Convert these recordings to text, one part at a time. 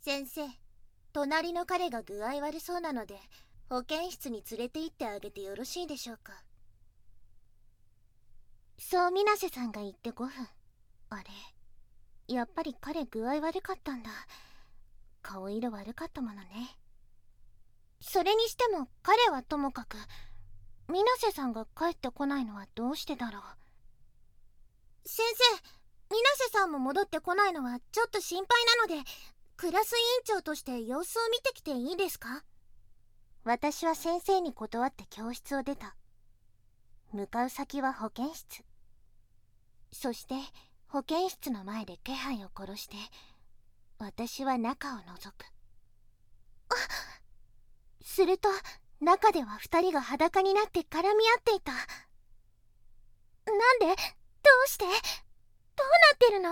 先生、隣の彼が具合悪そうなので保健室に連れて行ってあげてよろしいでしょうか。 そう水瀬さんが言って5分。あれ、やっぱり彼具合悪かったんだ。顔色悪かったものね。それにしても彼はともかく、水瀬さんが帰ってこないのはどうしてだろう。 先生、水瀬さんも戻ってこないのはちょっと心配なので、クラス委員長として様子を見てきていいですか？ 私は先生に断って教室を出た。向かう先は保健室。そして保健室の前で気配を殺して、私は中を覗く。すると中では2人が裸になって絡み合っていた。なんで？どうして？どうなってるの？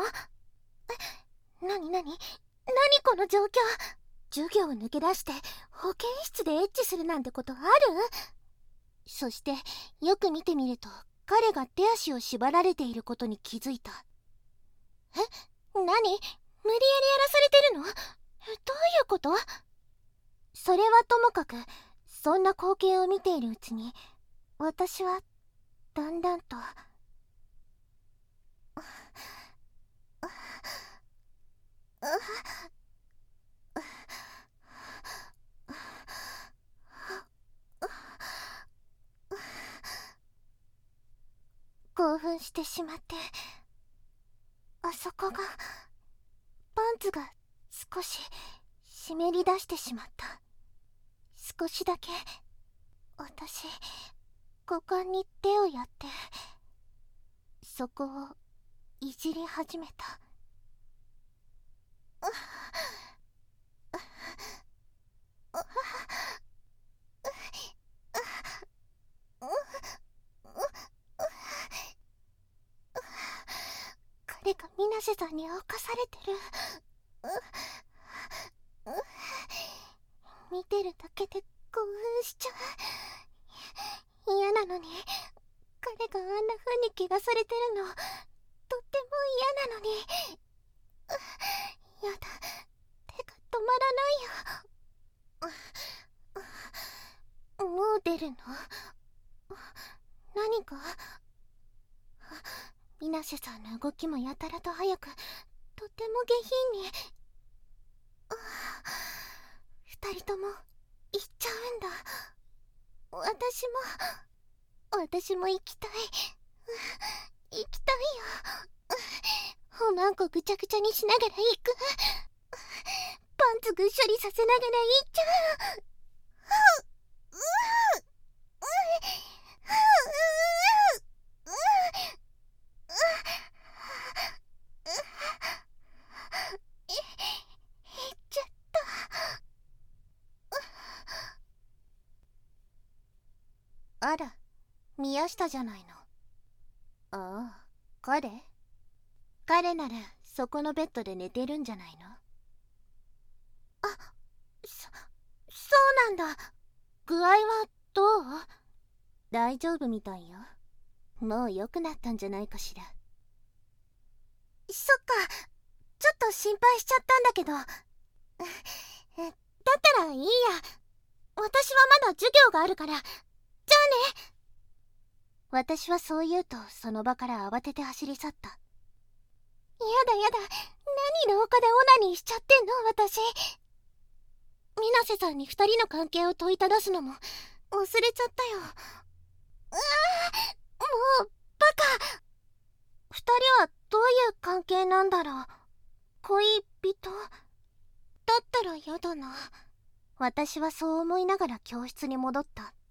何この状況。授業を抜け出して保健室でエッチするなんてことある？そしてよく見てみると彼が手足を縛られていることに気づいた。何？無理やりやらされてるの？どういうこと？それはともかく、そんな光景を見ているうちに私はだんだんと興奮してしまって、あそこがパンツが少し湿り出してしまった。少しだけ私股間に手をやってそこをいじり始めた。彼が水瀬さんに侵されてる。見てるだけで興奮しちゃう。嫌なのに彼があんな風に怪我されてるのとっても嫌なのに。やだ、手が止まらないよ。もう出るの？何か？水瀬さんの動きもやたらと早く、とても下品に。2人とも行っちゃうんだ。私も行きたい。行きたいよ。おまんこぐちゃぐちゃにしながら行く。パンツぐっしょりさせながら行っちゃう。行っちゃった。あら、宮下じゃないの。ああ、彼ならそこのベッドで寝てるんじゃないの？そうなんだ。具合はどう？大丈夫みたいよ。もう良くなったんじゃないかしら。そっか、ちょっと心配しちゃったんだけど。だったらいいや。私はまだ授業があるから。じゃあね。私はそう言うとその場から慌てて走り去った。やだ、何廊下でオナニーしちゃってんの私。水瀬さんに2人の関係を問いただすのも忘れちゃったよ。もうバカ。2人はどういう関係なんだろう。恋人だったらやだな。私はそう思いながら教室に戻った。